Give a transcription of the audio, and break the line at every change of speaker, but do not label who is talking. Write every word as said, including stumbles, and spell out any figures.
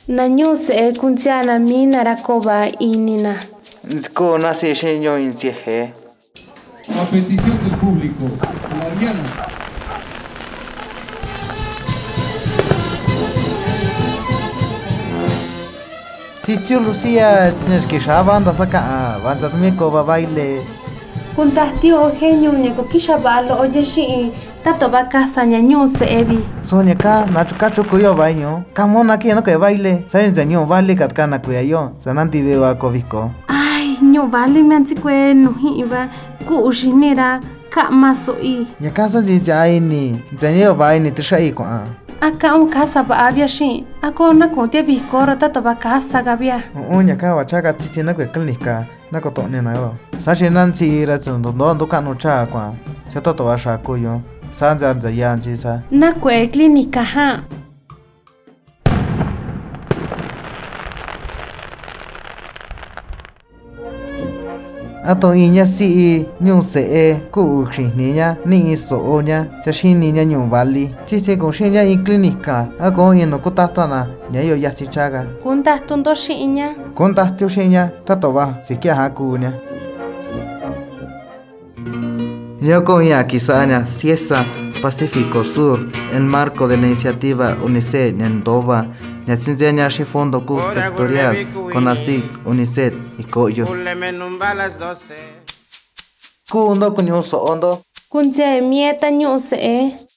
Na ñuse kuntiana mina rakoba inina.
Nzko nasi shenyo insieje.
A petición del público, la Diana.
Chichu Lucía, tienes que banda saca, banda también coba baile.
Kuntahtiu genyo ñeko kishabalo oye shi tato ba casa ñañuse ebi.
Sonia ka nacho cacho kuyo baño. Kamona aquí no que baile. Saben señor vale katkana kuyayo. Sananti beba kovisko.
Ay, ño vale me antikwe no hiba ku ushinira ka maso i.
Ya casa si jaini. Señor baini tshai kwa.
Aka un casa ba abia shi. Ako na konte bikoro tato ba casa gabia.
Unya ka wachaga tichina kwe klinika. Nako to ne na yo. Sashi nanti ra tsondo ndo ndo kanu cha kwa. Chato to washa kuyo. Sanza nza yanji sa.
Na kwe klinika ha.
Ato inya si nyu se e ku ukri niña ni so oña chashi niña nyu vali chise con shinya in klinika ako ino kutatana nyayo yasichaga
Kunta tundo shinya.
Conta tu shinya tatova sikia hakunya Yoko ya kisanya Ciesa Pacífico Sur el marco de la iniciativa UNICEF Nendova Nyasinzenya shi fondo ku sectorial con así UNICEF y Coyo Kundo kunyo so ondo
Kunje mieta ñuse e.